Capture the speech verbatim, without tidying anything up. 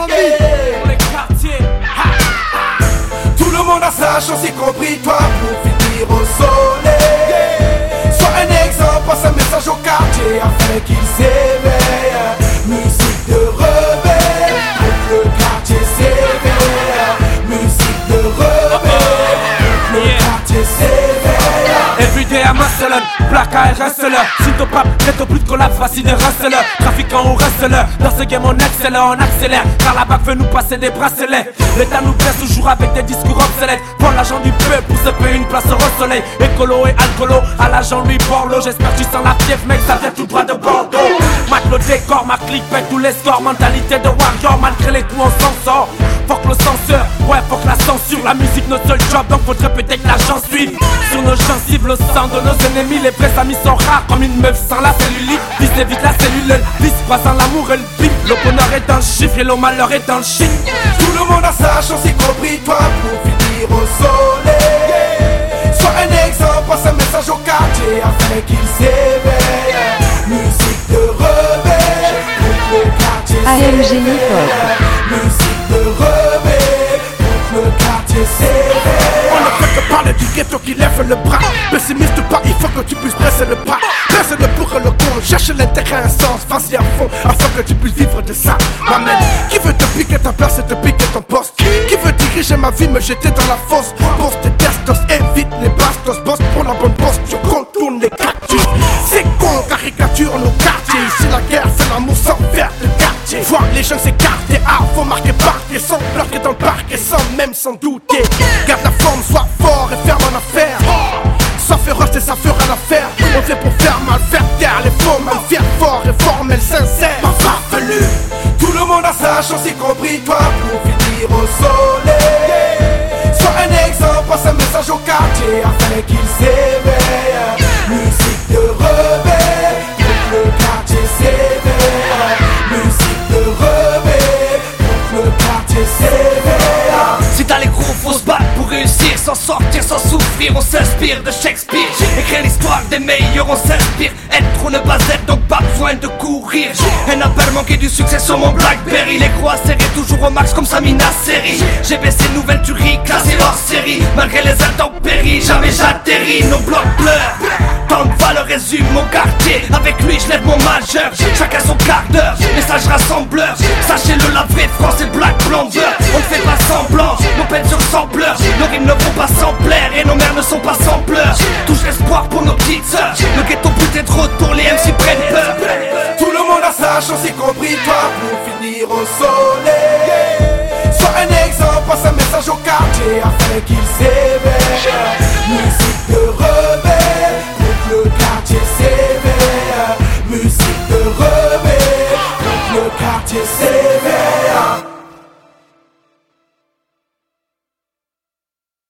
Pour les quartiers. Tout le monde a sa chance, y compris toi, pour finir au soleil. Sois un exemple, passe un message au quartier afin qu'il s'éveille. Musique de rebelle, pour le quartier s'éveille. Musique de rebelle, pour le quartier s'éveille. Everyday I'm hustler, placa et hustler. Sitôt pas, bientôt plus de collab, facile de hustler. Trafiquant ou hustler, dans ce game on excelle, on accélère. Car la bague fait nous passer des bracelets. L'État nous blesse toujours avec des discours obsolètes. Pour l'argent du peuple, pour se payer une place au soleil. Écolo et alcoolo, à l'agent lui Borlo. J'espère que tu sens la fièvre, mec, ça vient tout droit de Bordeaux. Mate le décor, ma clique pète tous les scores. Mentalité de warrior, malgré les coups on s'en sort. Fuck le censeur, ouais fuck la censure. La musique notre seul job, donc faudrait peut-être que l'argent suive. Sur nos gencives, le sang de nos ennemis. Les vrais amis sont rares, comme une meuf sans la cellulite. Vise vite la cellule, vise pas sans l'amour et le bip. Le bonheur est dans le chiffre et le malheur est dans le shit. Tout le monde a sa chance, y compris toi, pour finir au soleil. Sois un exemple, passe un message au quartier afin qu'il s'éveille. Musique de rebelle, pour le quartier s'éveille. Musique de rebelle, pour le quartier s'éveille. On ne fait que parler du ghetto qui lève le bras. Pessimiste ou pas, il faut que tu puisses presser le pas. Presser le pour et le contre, cherche l'intérêt un sens. Vas-y à fond, afin que tu puisses vivre de ça. M'amène, qui veut te piquer ta place et te piquer ton poste? Qui veut diriger ma vie, me jeter dans la fosse? Poste tes testos, évite les bastos. Bosse pour la bonne poste, tu contournes les cactus. C'est con, caricature nos quartiers. Ici la guerre fait l'amour sans faire de quartier. Voir les jeunes s'écarter, ah, faut marquer parquet. Sans bloquer dans le parquet, sans même s'en douter. Garde la forme, sois fort et ferme en affaire. Sois féroce et ça fera l'affaire. On vient pour faire mal, faire taire les faux mal, faire fort et formel, sincère. Ma farfelu. Tout le monde a sa chance, y compris toi, pour finir au soleil. Sois un exemple, passe un message au quartier afin qu'il s'éveille. Musique de rebelle, pour que le quartier s'éveille. Musique de rebelle, pour que le quartier s'éveille. Si t'as les gros, faut se battre pour réussir, s'en sortir, sans souffrir. On s'inspire de Shakespeare. Écrire l'histoire des meilleurs, on s'inspire. Être ou ne pas être, donc pas besoin de courir. Un appel manqué du succès sur mon Blackberry. Les croix serrées toujours au max comme Samina Seri. J'ai baissé nouvelle tuerie, classé hors série. Malgré les intempéries, jamais j'atterris. Nos blocs pleurent. Tant de valeur résume mon quartier. Avec lui je lève mon majeur. Chacun son quart d'heure, message rassembleur. Sachez-le, la vraie France est black blondeur. On ne fait pas semblant, nos peines sur sampleurs. Nos rimes ne vont pas sans plaire et nos mères ne sont pas sans pleurs. Touche l'espoir pour nos petites sœurs. Le ghetto peut être retour, les M C prennent peur. Tout le monde a sa chance, y compris toi, pour finir au soleil. Sois un exemple, passe un message au quartier afin qu'il s'éveille. Musique de rebelle, pour que le quartier s'éveille. Musique de rebelle, pour que le quartier s'éveille.